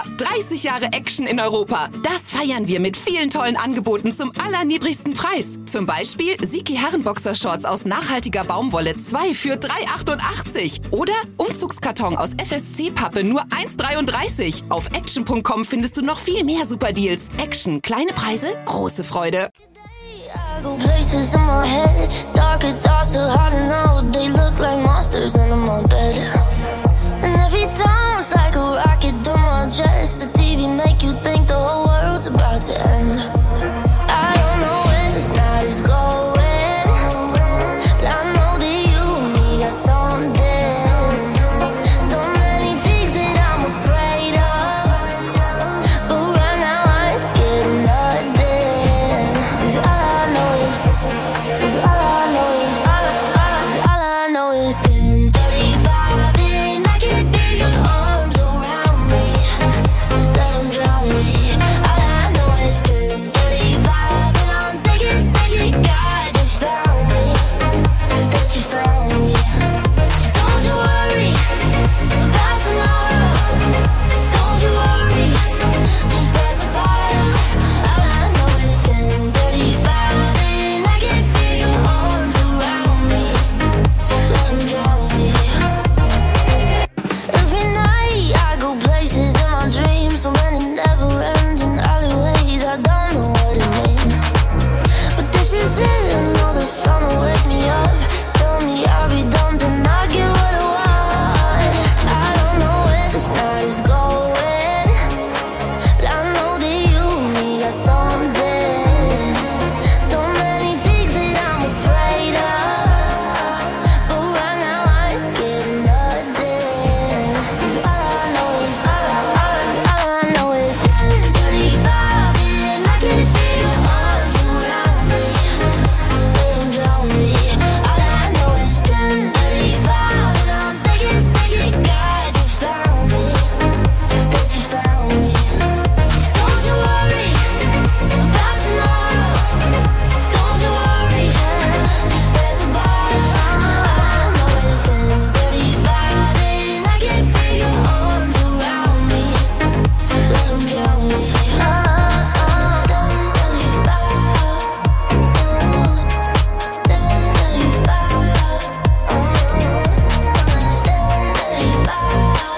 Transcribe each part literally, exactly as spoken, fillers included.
Ja, dreißig Jahre Action in Europa. Das feiern wir mit vielen tollen Angeboten zum allerniedrigsten Preis. Zum Beispiel Siki Herrenboxershorts aus nachhaltiger Baumwolle zwei für drei achtundachtzig. Oder Umzugskarton aus F S C-Pappe nur eins dreiunddreißig. Auf action punkt com findest du noch viel mehr super Deals. Action, kleine Preise, große Freude. I go places in my head, darker thoughts are hiding out. They look like monsters under my bed. And every time it's like a rocket through my chest. The T V make you think the whole world's about to end. I don't know where this night is going, but I know that you and me got something. So many things that I'm afraid of, but right now I ain't scared of nothing. 'Cause all I know is, 'cause all I know is, all I, all I, all I know is ten thirty-five and I get bigger arms around me, let 'em drown me. All I know is ten thirty-five and I'm thinking, thinking, God, you found me, that you found me. So don't you worry about tomorrow, don't you worry, just pass the fire. All I know is ten thirty-five and I get bigger arms around me, let 'em drown me. Every night I go places in my dreams, so many never-ending alleyways. I don't know what it means, but this is it. I know the sun will wake me up, tell me I'll be done, then I'll get what I want. I don't know where this night is going, but I know that you and me got something. So many things that I'm afraid of, but right now I ain't scared of nothing. 'Cause all I know is, all I, all I, all I know is ten thirty-five and I get bigger arms around me, let 'em drown me. All I know is ten thirty-five and I'm thinking, thinking, God, you found me, that you found me. So don't you worry about tomorrow, don't you worry, just pass the bottle. All I know is ten thirty-five and I get bigger arms around me, let 'em drown me. Oh, oh, ten thirty-five, ooh, ten thirty-five, oh, it's ten thirty-five,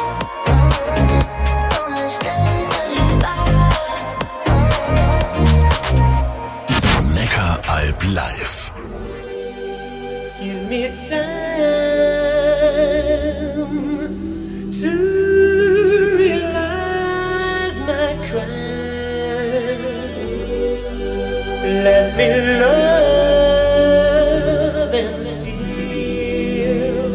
oh, it's ten thirty-five, oh. Neckaralb live. Give me time to realize my crimes. Let me love and steal.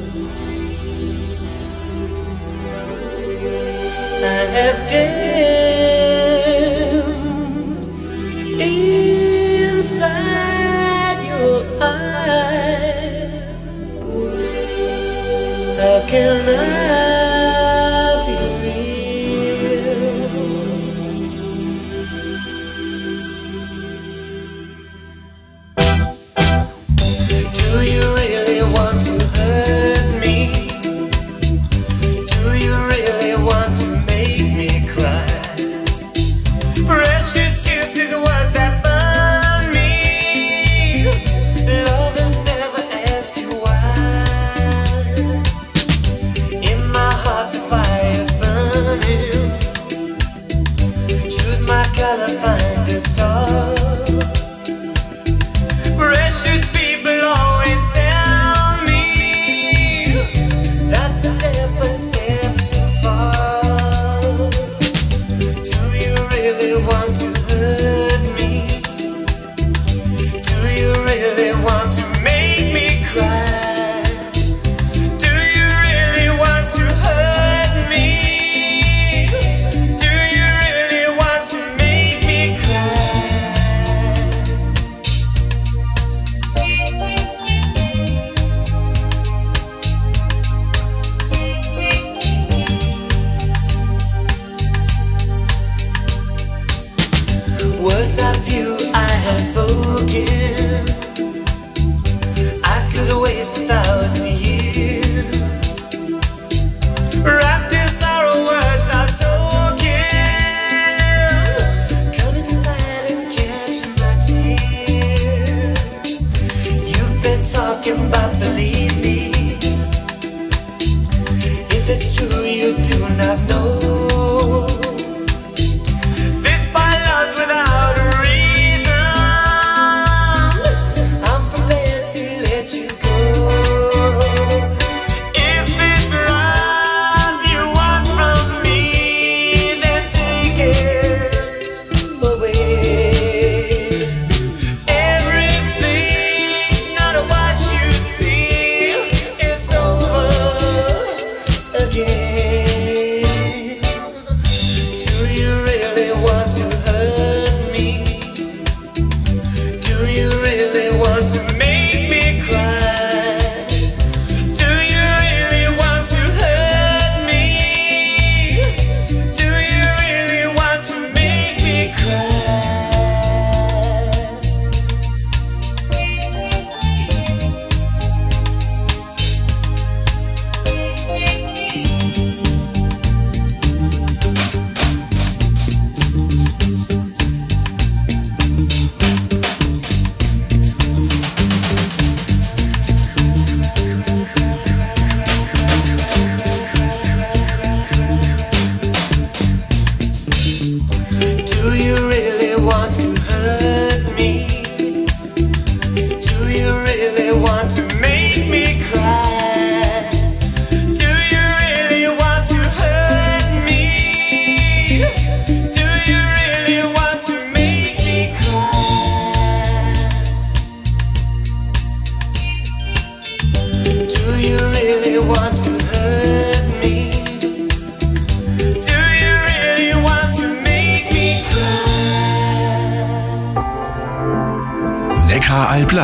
I have danced inside your eyes. How can I be real? Do you really want to hurt me? Do you really want to make me cry? Precious kisses, words that burn me. Love has never asked you why. In my heart the fire's burning. Choose my color, find a star. Precious people always tell me that's a step, a step too far. Do you really want to hurt me? Do you really want to make me cry? Do you really want to hurt me? Do you really want to make me cry? Words of you I have spoken, I could waste a thousand years. Wrapped in sorrow, words are token.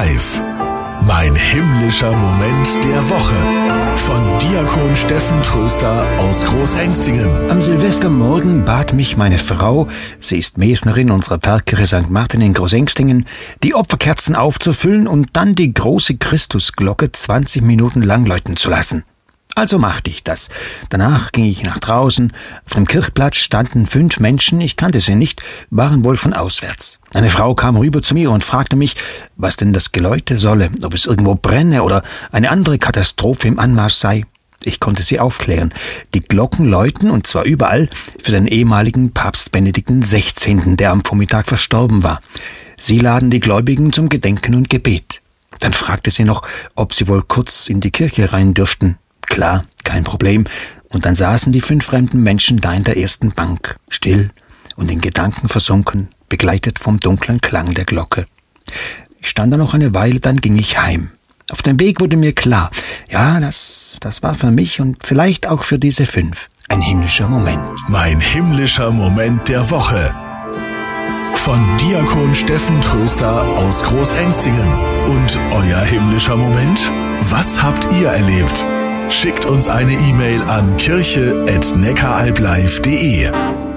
live. Mein himmlischer Moment der Woche. Von Diakon Steffen Tröster aus Großengstingen. Am Silvestermorgen bat mich meine Frau, sie ist Mesnerin unserer Pfarrkirche Sankt Martin in Großengstingen, die Opferkerzen aufzufüllen und dann die große Christusglocke zwanzig Minuten lang läuten zu lassen. Also machte ich das. Danach ging ich nach draußen. Auf dem Kirchplatz standen fünf Menschen, ich kannte sie nicht, waren wohl von auswärts. Eine Frau kam rüber zu mir und fragte mich, was denn das Geläute solle, ob es irgendwo brenne oder eine andere Katastrophe im Anmarsch sei. Ich konnte sie aufklären. Die Glocken läuten, und zwar überall, für den ehemaligen Papst Benedikt der Sechzehnte., der am Vormittag verstorben war. Sie laden die Gläubigen zum Gedenken und Gebet. Dann fragte sie noch, ob sie wohl kurz in die Kirche rein dürften. Klar, kein Problem. Und dann saßen die fünf fremden Menschen da in der ersten Bank, still und in Gedanken versunken, begleitet vom dunklen Klang der Glocke. Ich stand da noch eine Weile, dann ging ich heim. Auf dem Weg wurde mir klar, ja, das, das war für mich und vielleicht auch für diese fünf ein himmlischer Moment. Mein himmlischer Moment der Woche. Von Diakon Steffen Tröster aus Großengstingen. Und euer himmlischer Moment? Was habt ihr erlebt? Schickt uns eine E-Mail an kirche at neckaralblive punkt de.